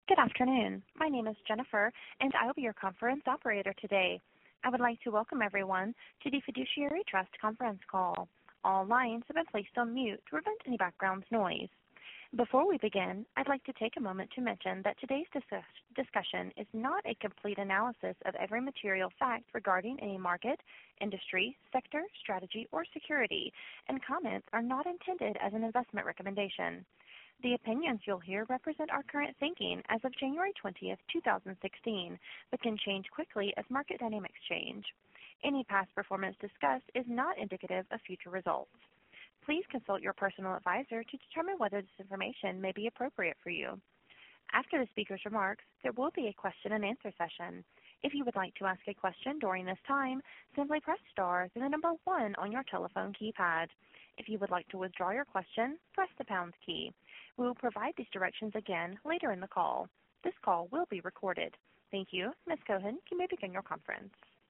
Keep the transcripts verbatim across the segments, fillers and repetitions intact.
Good afternoon. My name is Jennifer, and I will be your conference operator today. I would like to welcome everyone to the Fiduciary Trust conference call. All lines have been placed on mute to prevent any background noise. Before we begin, I'd like to take a moment to mention that today's discuss discussion is not a complete analysis of every material fact regarding any market, industry, sector, strategy, or security, and comments are not intended as an investment recommendation. The opinions you'll hear represent our current thinking as of January twentieth, two thousand sixteen, but can change quickly as market dynamics change. Any past performance discussed is not indicative of future results. Please consult your personal advisor to determine whether this information may be appropriate for you. After the speaker's remarks, there will be a question and answer session. If you would like to ask a question during this time, simply press star, then the number one on your telephone keypad. If you would like to withdraw your question, press the pound key. We will provide these directions again later in the call. This call will be recorded. Thank you. Miz Cohen, you may begin your conference.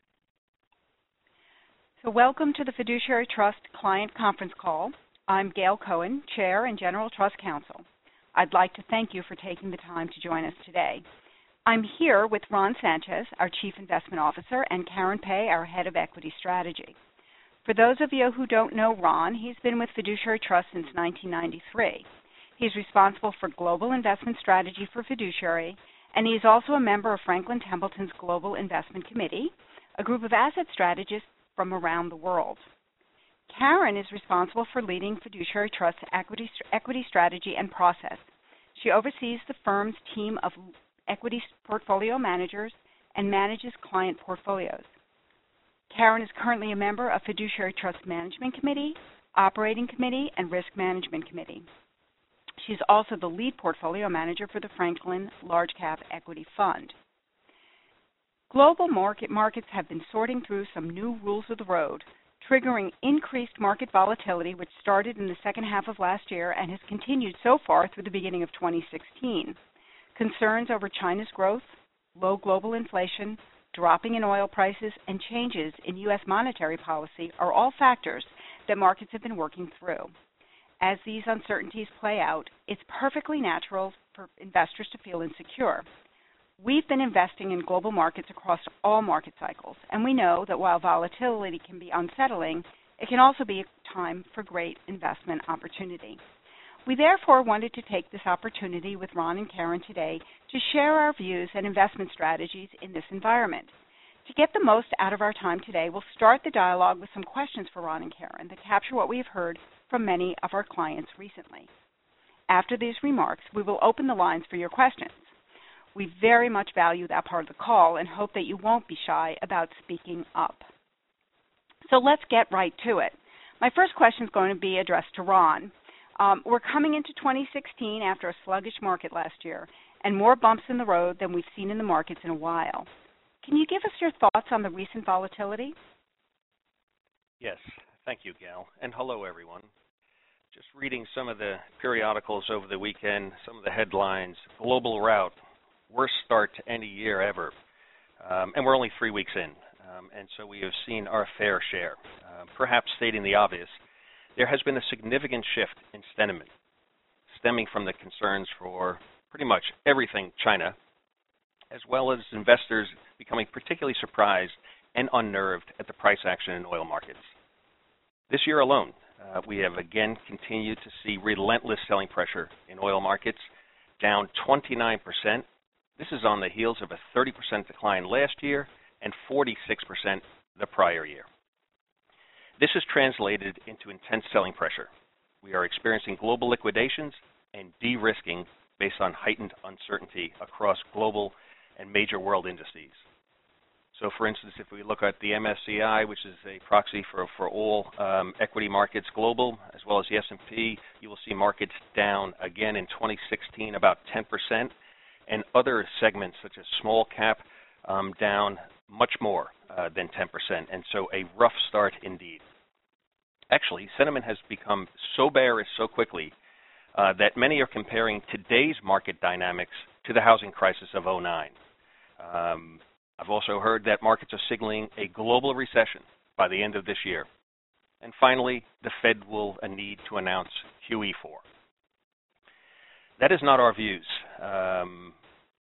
So welcome to the Fiduciary Trust Client Conference Call. I'm Gail Cohen, Chair and General Trust Counsel. I'd like to thank you for taking the time to join us today. I'm here with Ron Sanchez, our Chief Investment Officer, and Karen Pei, our Head of Equity Strategy. For those of you who don't know Ron, he's been with Fiduciary Trust since nineteen ninety-three. He's responsible for global investment strategy for Fiduciary, and he's also a member of Franklin Templeton's Global Investment Committee, a group of asset strategists from around the world. Karen is responsible for leading Fiduciary Trust's equity, equity strategy and process. She oversees the firm's team of equity portfolio managers and manages client portfolios. Karen is currently a member of Fiduciary Trust Management Committee, Operating Committee, and Risk Management Committee. She's also the lead portfolio manager for the Franklin Large Cap Equity Fund. Global market markets have been sorting through some new rules of the road, triggering increased market volatility, which started in the second half of last year and has continued so far through the beginning of twenty sixteen. Concerns over China's growth, low global inflation, dropping in oil prices, and changes in U S monetary policy are all factors that markets have been working through. As these uncertainties play out, it's perfectly natural for investors to feel insecure. We've been investing in global markets across all market cycles, and we know that while volatility can be unsettling, it can also be a time for great investment opportunity. We therefore wanted to take this opportunity with Ron and Karen today to share our views and investment strategies in this environment. To get the most out of our time today, we'll start the dialogue with some questions for Ron and Karen that capture what we have heard from many of our clients recently. After these remarks, we will open the lines for your questions. We very much value that part of the call and hope that you won't be shy about speaking up. So let's get right to it. My first question is going to be addressed to Ron. Um, we're coming into twenty sixteen after a sluggish market last year and more bumps in the road than we've seen in the markets in a while. Can you give us your thoughts on the recent volatility? Yes, thank you, Gail, and hello, everyone. Just reading some of the periodicals over the weekend, some of the headlines, global rout, worst start to any year ever, um, and we're only three weeks in, um, and so we have seen our fair share. Uh, perhaps stating the obvious, there has been a significant shift in sentiment, stemming from the concerns for pretty much everything China, as well as investors becoming particularly surprised and unnerved at the price action in oil markets. This year alone, uh, we have again continued to see relentless selling pressure in oil markets, down twenty-nine percent. This is on the heels of a thirty percent decline last year and forty-six percent the prior year. This has translated into intense selling pressure. We are experiencing global liquidations and de-risking based on heightened uncertainty across global and major world indices. So, for instance, if we look at the M S C I, which is a proxy for, for all um, equity markets global, as well as the S and P, you will see markets down again in twenty sixteen about ten percent, and other segments such as small cap um, down much more uh, than ten percent, and so a rough start indeed. Actually, sentiment has become so bearish so quickly uh, that many are comparing today's market dynamics to the housing crisis of oh nine. Um, I've also heard that markets are signaling a global recession by the end of this year. And finally, the Fed will need to announce Q E four. That is not our views. Um,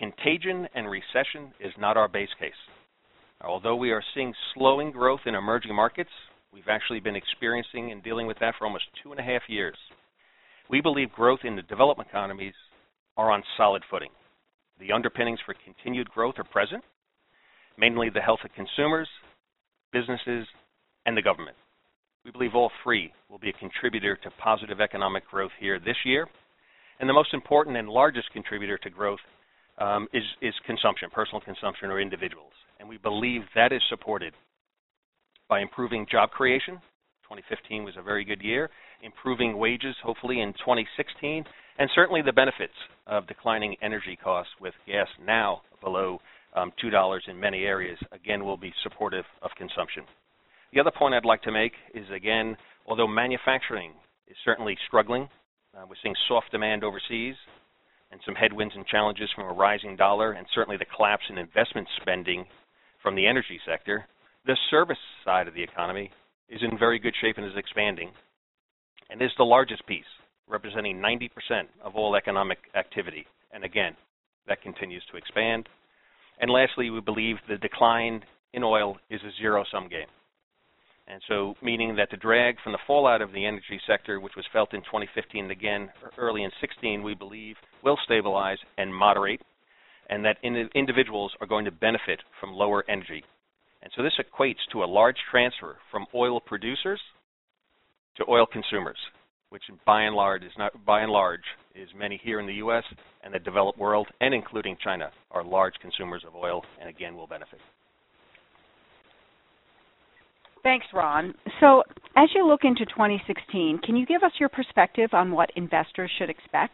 contagion and recession is not our base case. Although we are seeing slowing growth in emerging markets, we've actually been experiencing and dealing with that for almost two and a half years. We believe growth in the developed economies are on solid footing. The underpinnings for continued growth are present, mainly the health of consumers, businesses, and the government. We believe all three will be a contributor to positive economic growth here this year. And the most important and largest contributor to growth um, is, is consumption, personal consumption or individuals. And we believe that is supported by improving job creation. twenty fifteen was a very good year. Improving wages, hopefully, in twenty sixteen. And certainly the benefits of declining energy costs with gas now below um, two dollars in many areas, again, will be supportive of consumption. The other point I'd like to make is, again, although manufacturing is certainly struggling, uh, we're seeing soft demand overseas and some headwinds and challenges from a rising dollar and certainly the collapse in investment spending from the energy sector, the service side of the economy is in very good shape and is expanding and is the largest piece, representing ninety percent of all economic activity. And again, that continues to expand. And lastly, we believe the decline in oil is a zero-sum game. And so meaning that the drag from the fallout of the energy sector, which was felt in twenty fifteen and again early in sixteen, we believe will stabilize and moderate, and that in individuals are going to benefit from lower energy. And so this equates to a large transfer from oil producers to oil consumers, which by and large is not by and large is many here in the U S and the developed world, and including China, are large consumers of oil, and again will benefit. Thanks, Ron. So as you look into twenty sixteen, can you give us your perspective on what investors should expect?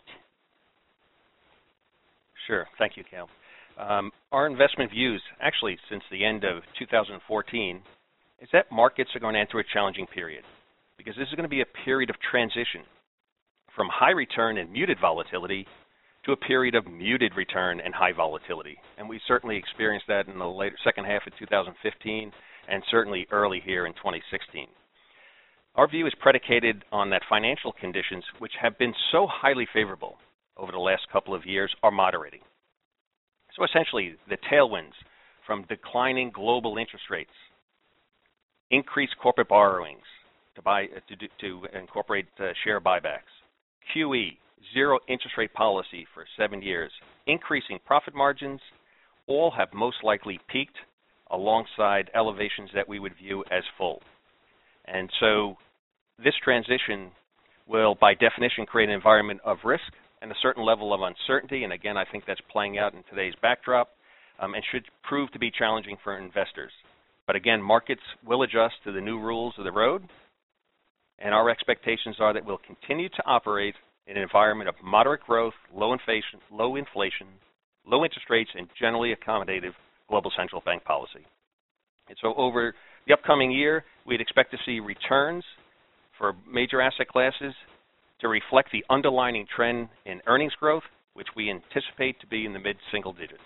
Sure. Thank you, Cal. Um, our investment views, actually since the end of two thousand fourteen, is that markets are going to enter a challenging period because this is going to be a period of transition from high return and muted volatility to a period of muted return and high volatility. And we certainly experienced that in the later second half of two thousand fifteen and certainly early here in twenty sixteen. Our view is predicated on that financial conditions, which have been so highly favorable over the last couple of years, are moderating. So essentially, the tailwinds from declining global interest rates, increased corporate borrowings to buy to, do, to incorporate uh, share buybacks, Q E, zero interest rate policy for seven years, increasing profit margins, all have most likely peaked alongside elevations that we would view as full. And so this transition will, by definition, create an environment of risk and a certain level of uncertainty. And again, I think that's playing out in today's backdrop um, and should prove to be challenging for investors. But again, markets will adjust to the new rules of the road. And our expectations are that we'll continue to operate in an environment of moderate growth, low inflation, low inflation, low interest rates, and generally accommodative global central bank policy. And so over the upcoming year, we'd expect to see returns for major asset classes to reflect the underlying trend in earnings growth, which we anticipate to be in the mid-single digits.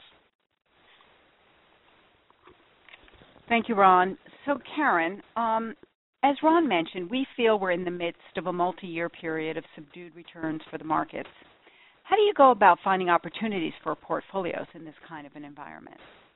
Thank you, Ron. So, Karen, um, as Ron mentioned, we feel we're in the midst of a multi-year period of subdued returns for the markets. How do you go about finding opportunities for portfolios in this kind of an environment?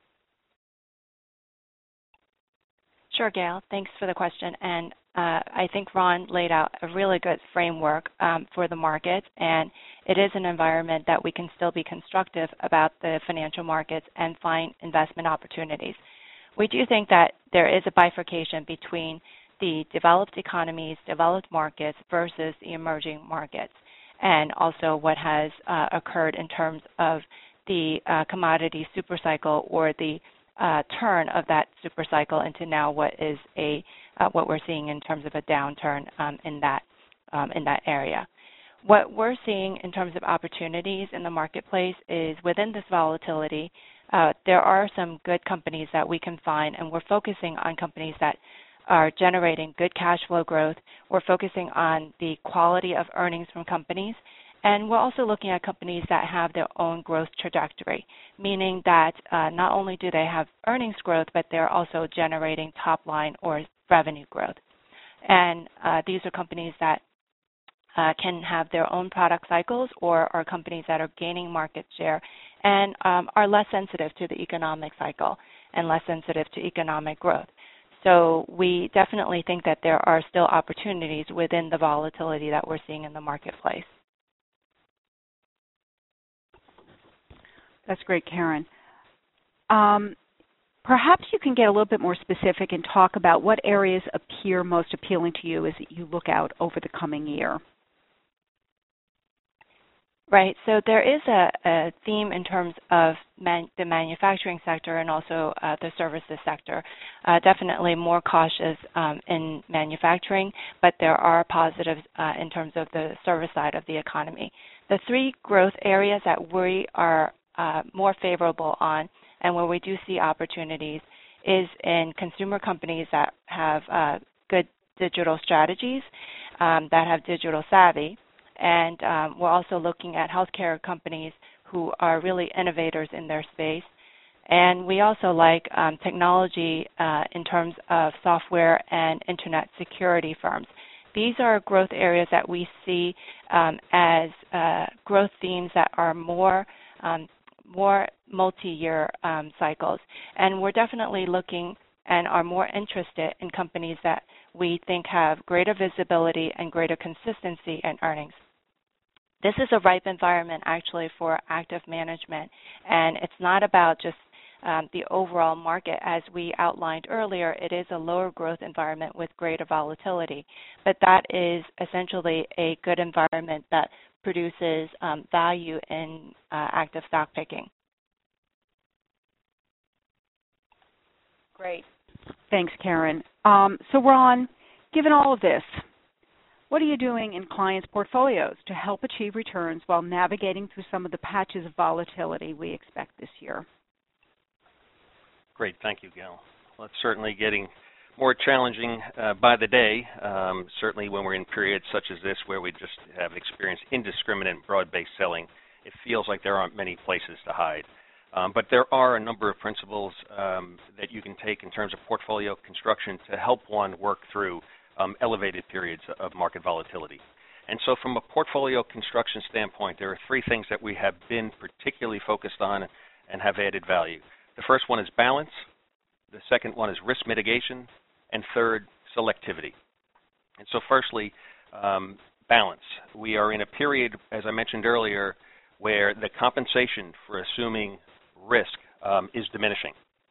Sure, Gail. Thanks for the question. And uh, I think Ron laid out a really good framework um, for the market, and it is an environment that we can still be constructive about the financial markets and find investment opportunities. We do think that there is a bifurcation between the developed economies, developed markets versus the emerging markets, and also what has uh, occurred in terms of the uh, commodity supercycle or the Uh, turn of that super cycle into now what is a uh, what we're seeing in terms of a downturn um, in that um, in that area. What we're seeing in terms of opportunities in the marketplace is within this volatility, uh, there are some good companies that we can find, and we're focusing on companies that are generating good cash flow growth. We're focusing on the quality of earnings from companies. And we're also looking at companies that have their own growth trajectory, meaning that uh, not only do they have earnings growth, but they're also generating top line or revenue growth. And uh, these are companies that uh, can have their own product cycles or are companies that are gaining market share and um, are less sensitive to the economic cycle and less sensitive to economic growth. So we definitely think that there are still opportunities within the volatility that we're seeing in the marketplace. That's great, Karen. Um, perhaps you can get a little bit more specific and talk about what areas appear most appealing to you as you look out over the coming year. Right. So there is a, a theme in terms of man, the manufacturing sector and also uh, the services sector. Uh, definitely more cautious um, in manufacturing, but there are positives uh, in terms of the service side of the economy. The three growth areas that we are uh, more favorable on and where we do see opportunities is in consumer companies that have uh, good digital strategies, um, that have digital savvy. And um, we're also looking at healthcare companies who are really innovators in their space. And we also like um, technology uh, in terms of software and internet security firms. These are growth areas that we see um, as uh, growth themes that are more, um, more multi-year um, cycles. And we're definitely looking and are more interested in companies that we think have greater visibility and greater consistency in earnings. This is a ripe environment actually for active management, and it's not about just um, the overall market. As we outlined earlier, it is a lower growth environment with greater volatility, but that is essentially a good environment that produces um, value in uh, active stock picking. Great. Thanks, Karen. Um, so, Ron, given all of this, what are you doing in clients' portfolios to help achieve returns while navigating through some of the patches of volatility we expect this year? Great. Thank you, Gail. Well, it's certainly getting more challenging uh, by the day, um, certainly when we're in periods such as this where we just have experienced indiscriminate broad-based selling. It feels like there aren't many places to hide. Um, but there are a number of principles um, that you can take in terms of portfolio construction to help one work through Um, elevated periods of market volatility. And so from a portfolio construction standpoint, there are three things that we have been particularly focused on and have added value. The first one is balance, the second one is risk mitigation, and third, selectivity. And so firstly, um, balance. We are in a period, as I mentioned earlier, where the compensation for assuming risk um, is diminishing.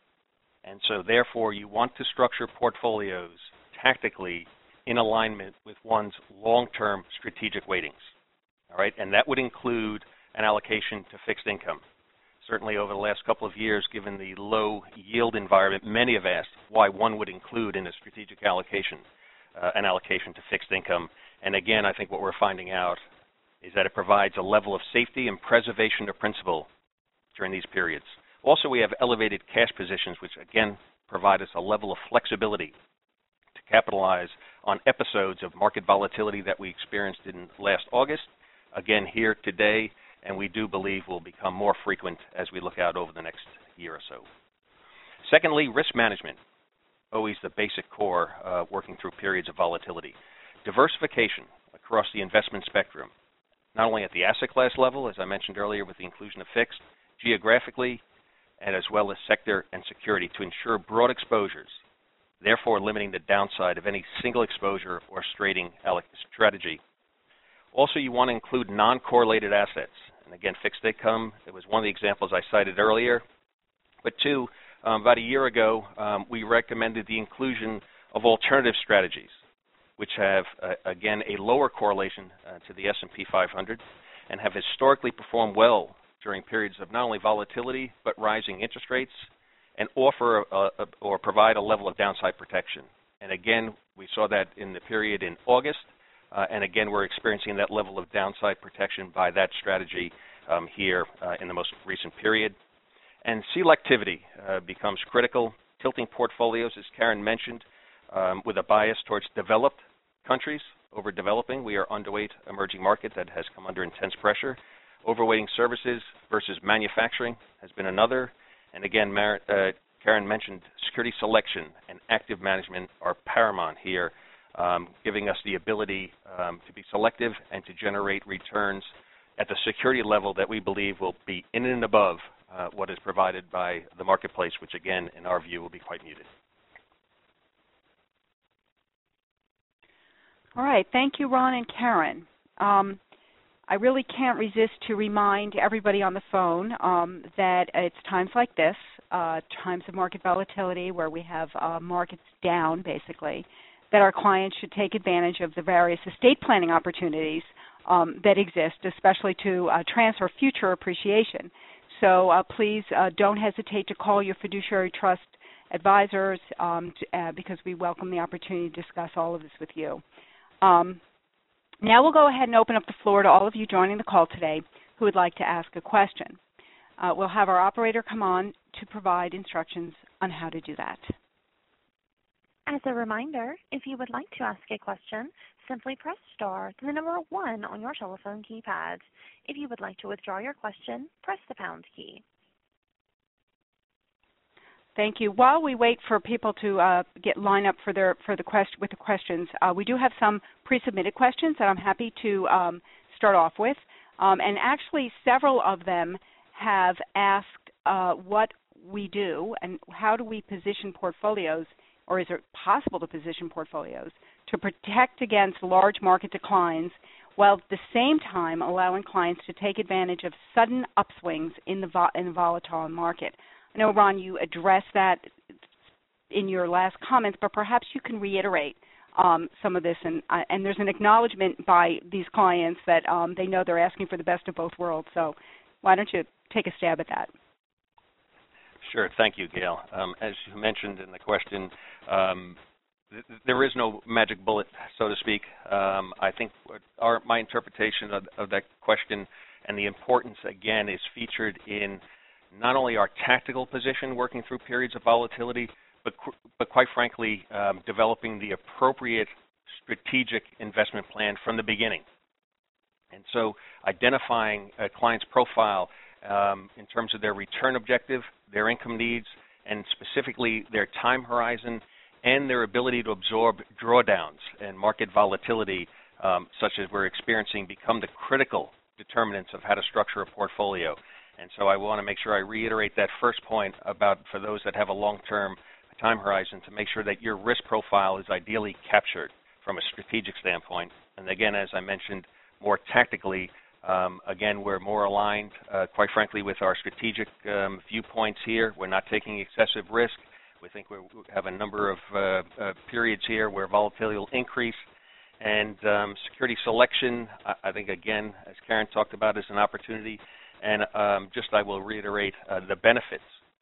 And so therefore, you want to structure portfolios tactically in alignment with one's long-term strategic weightings, all right? And that would include an allocation to fixed income. Certainly over the last couple of years, given the low yield environment, many have asked why one would include in a strategic allocation uh, an allocation to fixed income. And again, I think what we're finding out is that it provides a level of safety and preservation of principal during these periods. Also, we have elevated cash positions, which again provide us a level of flexibility to capitalize on episodes of market volatility that we experienced in last August, again here today, and we do believe will become more frequent as we look out over the next year or so. Secondly, risk management, always the basic core uh, working through periods of volatility. Diversification across the investment spectrum, not only at the asset class level, as I mentioned earlier with the inclusion of fixed, geographically, and as well as sector and security to ensure broad exposures, therefore limiting the downside of any single exposure or trading strategy. Also, you want to include non-correlated assets. And again, fixed income, it was one of the examples I cited earlier. But two, um, about a year ago, um, we recommended the inclusion of alternative strategies, which have, uh, again, a lower correlation uh, to the S and P five hundred and have historically performed well during periods of not only volatility but rising interest rates, and offer a, a, or provide a level of downside protection. And again, we saw that in the period in August, uh, and again, we're experiencing that level of downside protection by that strategy um, here uh, in the most recent period. And selectivity uh, becomes critical, tilting portfolios, as Karen mentioned, um, with a bias towards developed countries over developing. We are underweight emerging market that has come under intense pressure. Overweighting services versus manufacturing has been another. And again, Mar uh, Karen mentioned security selection and active management are paramount here, um, giving us the ability um, to be selective and to generate returns at the security level that we believe will be in and above uh, what is provided by the marketplace, which again, in our view, will be quite muted. All right, thank you, Ron and Karen. Um, I really can't resist to remind everybody on the phone um, that it's times like this, uh, times of market volatility where we have uh, markets down, basically, that our clients should take advantage of the various estate planning opportunities um, that exist, especially to uh, transfer future appreciation. So uh, please uh, don't hesitate to call your fiduciary trust advisors um, to, uh, because we welcome the opportunity to discuss all of this with you. Um, now we'll go ahead and open up the floor to all of you joining the call today who would like to ask a question. Uh, we'll have our operator come on to provide instructions on how to do that. As a reminder, if you would like to ask a question, simply press star to the number one on your telephone keypad. If you would like to withdraw your question, press the pound key. Thank you. While we wait for people to uh, get line up for their for the quest with the questions, uh, we do have some pre-submitted questions that I'm happy to um, start off with. Um, and actually, several of them have asked uh, what we do and how do we position portfolios, or is it possible to position portfolios to protect against large market declines while at the same time allowing clients to take advantage of sudden upswings in the, vo in the volatile market. I know, Ron, you addressed that in your last comments, but perhaps you can reiterate um, some of this. And, uh, and there's an acknowledgement by these clients that um, they know they're asking for the best of both worlds. So why don't you take a stab at that? Sure. Thank you, Gail. Um, as you mentioned in the question, um, th there is no magic bullet, so to speak. Um, I think our, my interpretation of, of that question and the importance, again, is featured in not only our tactical position working through periods of volatility, but, but quite frankly, um, developing the appropriate strategic investment plan from the beginning. And so identifying a client's profile um, in terms of their return objective, their income needs, and specifically their time horizon and their ability to absorb drawdowns and market volatility um, such as we're experiencing become the critical determinants of how to structure a portfolio. And so I want to make sure I reiterate that first point about, for those that have a long-term time horizon, to make sure that your risk profile is ideally captured from a strategic standpoint. And again, as I mentioned, more tactically, um, again, we're more aligned, uh, quite frankly, with our strategic um, viewpoints here. We're not taking excessive risk. We think we're, we have a number of uh, uh, periods here where volatility will increase. And um, security selection, I, I think, again, as Karen talked about, is an opportunity. And um, just I will reiterate uh, the benefits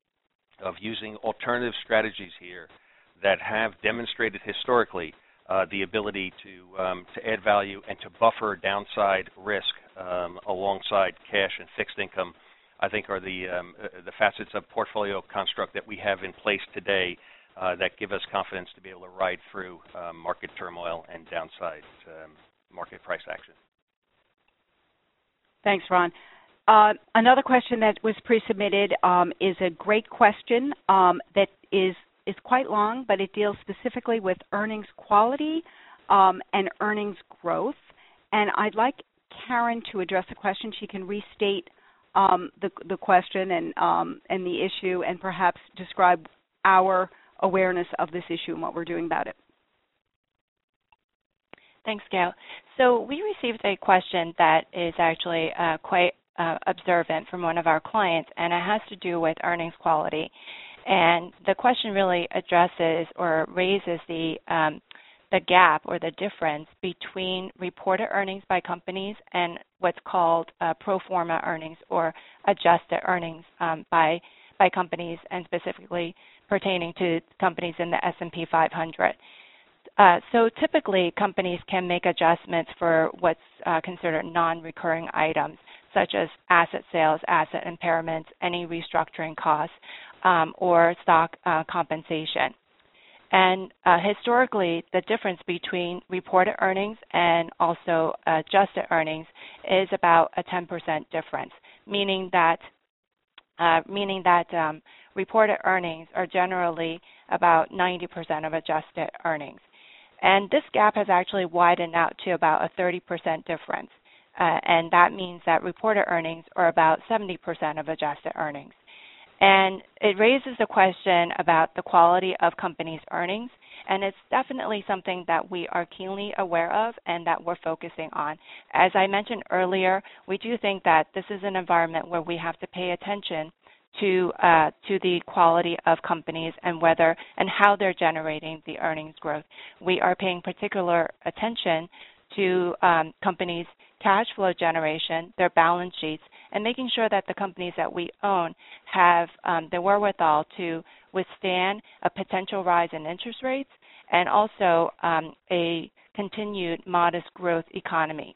of using alternative strategies here that have demonstrated historically uh, the ability to, um, to add value and to buffer downside risk um, alongside cash and fixed income, I think are the, um, uh, the facets of portfolio construct that we have in place today uh, that give us confidence to be able to ride through um, market turmoil and downside um, market price action. Thanks, Ron. Uh, another question that was pre-submitted um, is a great question um, that is, is quite long, but it deals specifically with earnings quality um, and earnings growth. And I'd like Karen to address the question. She can restate um, the, the question and, um, and the issue and perhaps describe our awareness of this issue and what we're doing about it. Thanks, Gail. So we received a question that is actually uh, quite Uh, observant from one of our clients, and it has to do with earnings quality. And the question really addresses or raises the um, the gap or the difference between reported earnings by companies and what's called uh, pro forma earnings or adjusted earnings um, by by companies, and specifically pertaining to companies in the S and P five hundred. Uh, so typically, companies can make adjustments for what's uh, considered non-recurring items, such as asset sales, asset impairments, any restructuring costs, um, or stock uh, compensation. And uh, historically, the difference between reported earnings and also adjusted earnings is about a ten percent difference, meaning that uh, meaning that um, reported earnings are generally about ninety percent of adjusted earnings. And this gap has actually widened out to about a thirty percent difference. uh, and that means that reported earnings are about seventy percent of adjusted earnings. And it raises the question about the quality of companies' earnings, and it's definitely something that we are keenly aware of and that we're focusing on. As I mentioned earlier, we do think that this is an environment where we have to pay attention to uh, to the quality of companies and whether and how they're generating the earnings growth. We are paying particular attention to um, companies' cash flow generation, their balance sheets, and making sure that the companies that we own have um, the wherewithal to withstand a potential rise in interest rates and also um, a continued modest growth economy.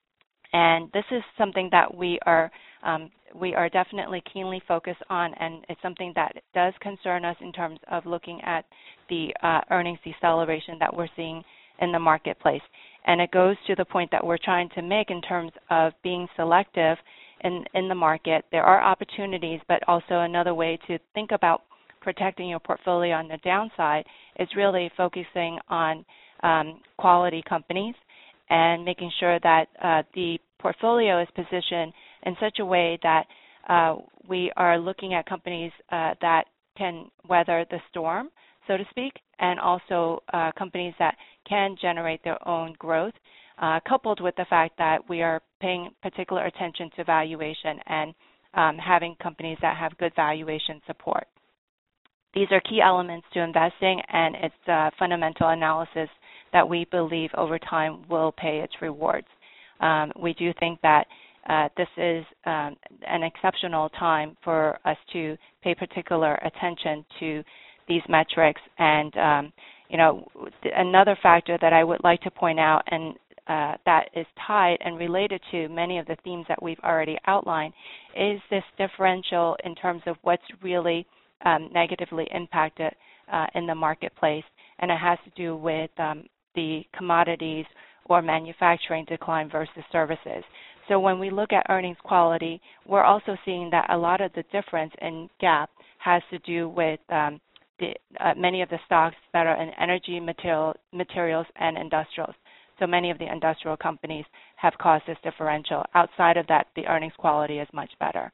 And this is something that we are um, we are definitely keenly focused on, and it's something that does concern us in terms of looking at the uh, earnings deceleration that we're seeing in the marketplace. And it goes to the point that we're trying to make in terms of being selective in, in the market. There are opportunities, but also another way to think about protecting your portfolio on the downside is really focusing on um, quality companies and making sure that uh, the portfolio is positioned in such a way that uh, we are looking at companies uh, that can weather the storm, so to speak, and also uh, companies that can generate their own growth, uh, coupled with the fact that we are paying particular attention to valuation and um, having companies that have good valuation support. These are key elements to investing, and it's a fundamental analysis that we believe over time will pay its rewards. Um, we do think that uh, this is um, an exceptional time for us to pay particular attention to these metrics. And, um, you know, another factor that I would like to point out, and uh, that is tied and related to many of the themes that we've already outlined, is this differential in terms of what's really um, negatively impacted uh, in the marketplace. And it has to do with um, the commodities or manufacturing decline versus services. So when we look at earnings quality, we're also seeing that a lot of the difference in gap has to do with um, the, uh, many of the stocks that are in energy, material, materials, and industrials. So many of the industrial companies have caused this differential. Outside of that, the earnings quality is much better.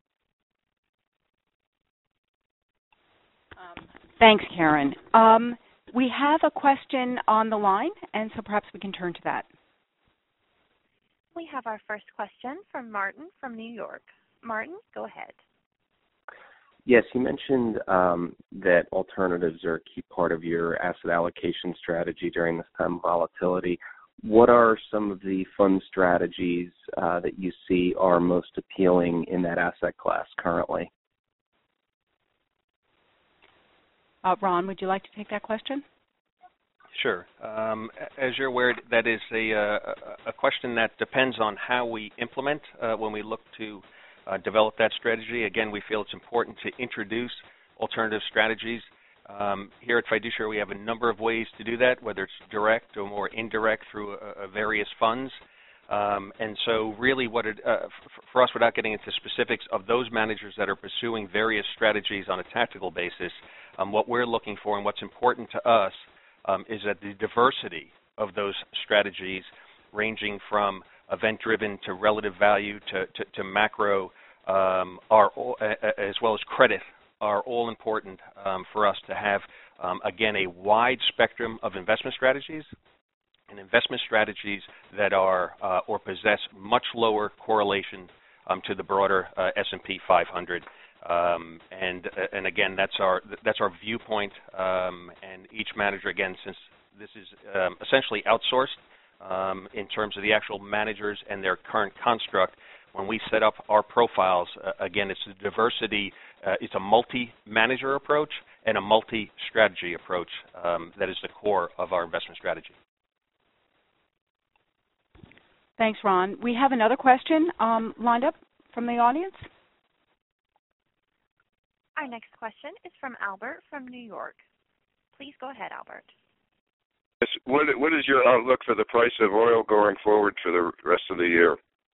Um, thanks, Karen. Um, we have a question on the line, and so perhaps we can turn to that. We have our first question from Martin from New York. Martin, go ahead. Yes, you mentioned um, that alternatives are a key part of your asset allocation strategy during this time of volatility. What are some of the fund strategies uh, that you see are most appealing in that asset class currently? Uh, Ron, would you like to take that question? Sure. Um, as you're aware, that is a, uh, a question that depends on how we implement uh, when we look to uh, develop that strategy. Again, we feel it's important to introduce alternative strategies. Um, here at Fiduciary, we have a number of ways to do that, whether it's direct or more indirect through uh, various funds. Um, and so really what it, uh, for us, without getting into specifics of those managers that are pursuing various strategies on a tactical basis, um, what we're looking for and what's important to us Um, is that the diversity of those strategies, ranging from event-driven to relative value to, to, to macro, um, are all, uh, as well as credit, are all important um, for us to have, um, again, a wide spectrum of investment strategies and investment strategies that are uh, or possess much lower correlation um, to the broader uh, S and P five hundred. Um, and and again, that's our that's our viewpoint. Um, and each manager, again, since this is um, essentially outsourced um, in terms of the actual managers and their current construct, when we set up our profiles, uh, again, it's a diversity. Uh, it's a multi-manager approach and a multi-strategy approach um, that is the core of our investment strategy. Thanks, Ron. We have another question um, lined up from the audience. Our next question is from Albert from New York. Please go ahead, Albert. Yes. What, what is your outlook for the price of oil going forward for the rest of the year?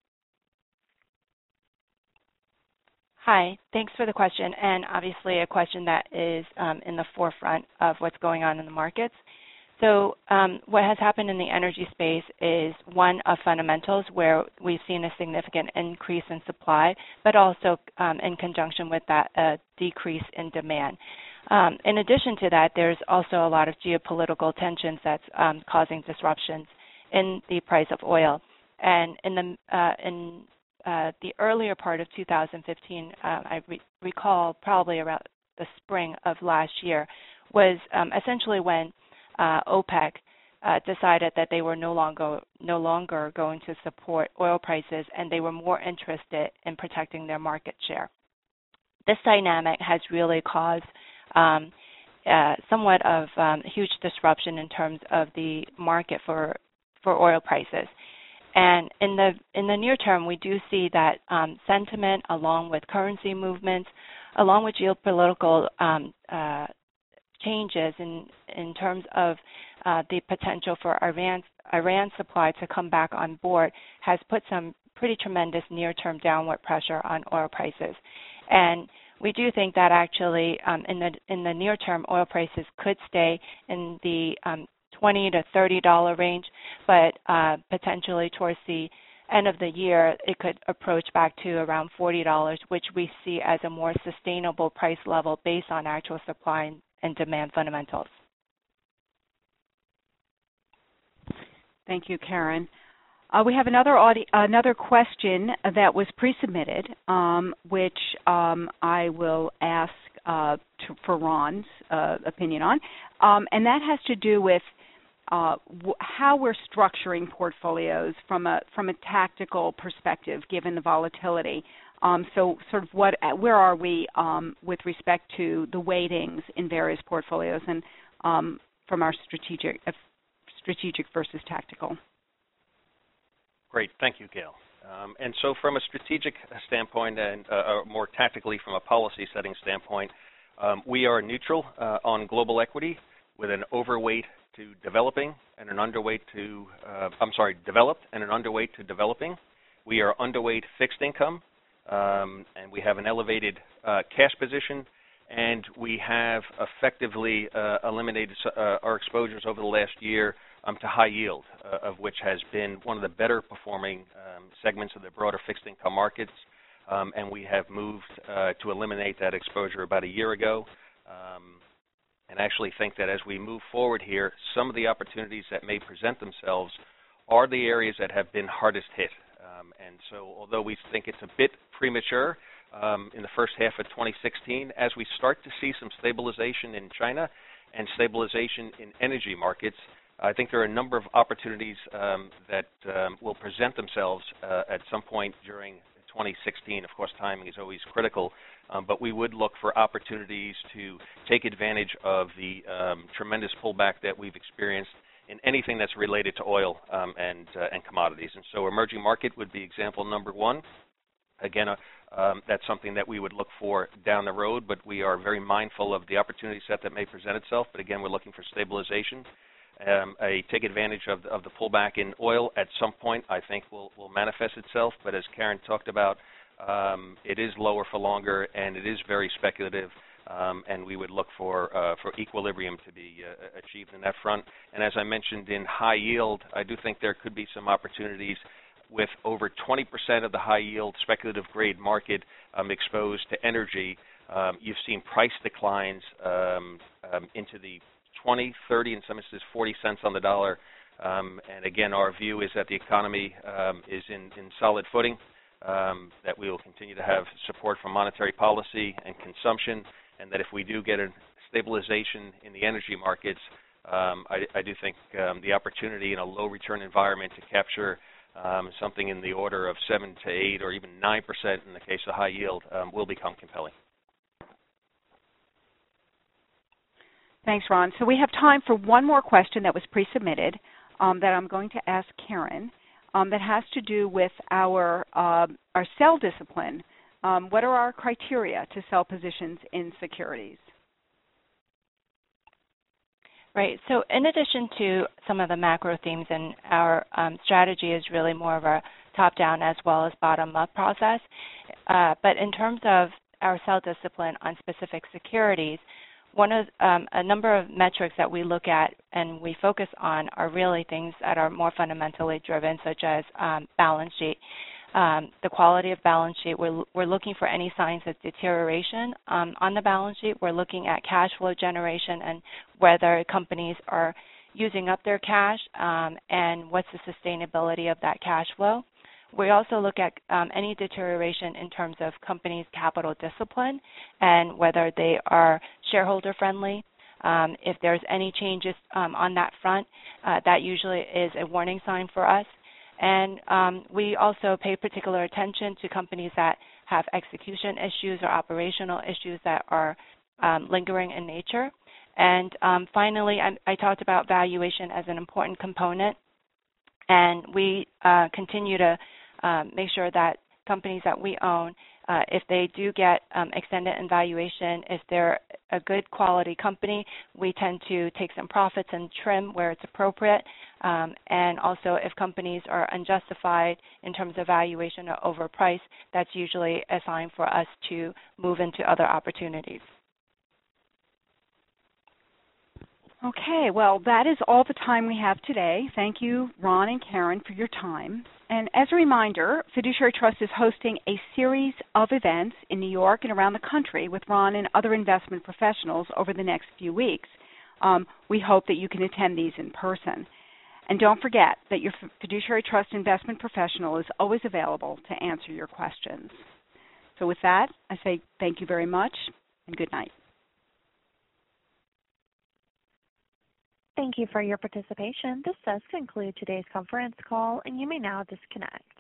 Hi, thanks for the question, and obviously a question that is um, in the forefront of what's going on in the markets. So um, what has happened in the energy space is one of fundamentals where we've seen a significant increase in supply, but also um, in conjunction with that, a decrease in demand. Um, in addition to that, there's also a lot of geopolitical tensions that's um, causing disruptions in the price of oil. And in the uh, in uh, the earlier part of two thousand fifteen, uh, I re- recall probably around the spring of last year, was um, essentially when uh, OPEC uh, decided that they were no longer no longer going to support oil prices, and they were more interested in protecting their market share. This dynamic has really caused um, uh, somewhat of um, huge disruption in terms of the market for for oil prices. And in the in the near term, we do see that um, sentiment, along with currency movements, along with geopolitical um, uh, changes in in terms of uh, the potential for Iran Iran supply to come back on board, has put some pretty tremendous near-term downward pressure on oil prices. And we do think that actually um, in the in the near term, oil prices could stay in the um, twenty to thirty dollar range, but uh, potentially towards the end of the year, it could approach back to around forty dollars, which we see as a more sustainable price level based on actual supply and demand fundamentals. Thank you, Karen. Uh, we have another audi- another question that was pre-submitted, um, which um, I will ask uh, to, for Ron's uh, opinion on, um, and that has to do with uh, w- how we're structuring portfolios from a from a tactical perspective, given the volatility. Um, so, sort of, what where are we um, with respect to the weightings in various portfolios, and um, from our strategic uh, strategic versus tactical. Great. Thank you, Gail. Um, and so from a strategic standpoint and uh, more tactically from a policy setting standpoint, um, we are neutral uh, on global equity with an overweight to developing and an underweight to, uh, I'm sorry, developed and an underweight to developing. We are underweight fixed income, um, and we have an elevated uh, cash position, and we have effectively uh, eliminated uh, our exposures over the last year Um, to high yield, uh, of which has been one of the better performing um, segments of the broader fixed income markets, um, and we have moved uh, to eliminate that exposure about a year ago, um, and actually think that as we move forward here, some of the opportunities that may present themselves are the areas that have been hardest hit. Um, and so although we think it's a bit premature um, in the first half of twenty sixteen, as we start to see some stabilization in China and stabilization in energy markets, I think there are a number of opportunities um, that um, will present themselves uh, at some point during twenty sixteen. Of course, timing is always critical, um, but we would look for opportunities to take advantage of the um, tremendous pullback that we've experienced in anything that's related to oil um, and, uh, and commodities. And so emerging market would be example number one. Again, uh, um, that's something that we would look for down the road, but we are very mindful of the opportunity set that may present itself. But again, we're looking for stabilization. Um, a take advantage of the, of the pullback in oil at some point, I think, will, will manifest itself. But as Karen talked about, um, it is lower for longer, and it is very speculative, um, and we would look for uh, for equilibrium to be uh, achieved in that front. And as I mentioned, in high yield, I do think there could be some opportunities with over twenty percent of the high yield speculative grade market um, exposed to energy. Um, you've seen price declines um, um, into the twenty, thirty, in some instances forty cents on the dollar. Um, and again, our view is that the economy um, is in, in solid footing, um, that we will continue to have support from monetary policy and consumption, and that if we do get a stabilization in the energy markets, um, I, I do think um, the opportunity in a low return environment to capture um, something in the order of seven to eight or even nine percent in the case of high yield um, will become compelling. Thanks, Ron. So we have time for one more question that was pre-submitted um, that I'm going to ask Karen um, that has to do with our, uh, our sell discipline. Um, what are our criteria to sell positions in securities? Right. So in addition to some of the macro themes, and our um, strategy is really more of a top-down as well as bottom-up process. Uh, but in terms of our sell discipline on specific securities, one of um, a number of metrics that we look at and we focus on are really things that are more fundamentally driven, such as um, balance sheet. Um, the quality of balance sheet, we're, we're looking for any signs of deterioration um, on the balance sheet. We're looking at cash flow generation and whether companies are using up their cash um, and what's the sustainability of that cash flow. We also look at um, any deterioration in terms of companies' capital discipline and whether they are shareholder friendly. Um, if there's any changes um, on that front, uh, that usually is a warning sign for us. And um, we also pay particular attention to companies that have execution issues or operational issues that are um, lingering in nature. And um, finally, I, I talked about valuation as an important component, and we uh, continue to um, make sure that companies that we own, uh, if they do get um, extended in valuation, if they're a good quality company, we tend to take some profits and trim where it's appropriate. Um, and also, if companies are unjustified in terms of valuation or overpriced, that's usually a sign for us to move into other opportunities. Okay, well, that is all the time we have today. Thank you, Ron and Karen, for your time. And as a reminder, Fiduciary Trust is hosting a series of events in New York and around the country with Ron and other investment professionals over the next few weeks. Um, we hope that you can attend these in person. And don't forget that your Fiduciary Trust investment professional is always available to answer your questions. So with that, I say thank you very much and good night. Thank you for your participation. This does conclude today's conference call, and you may now disconnect.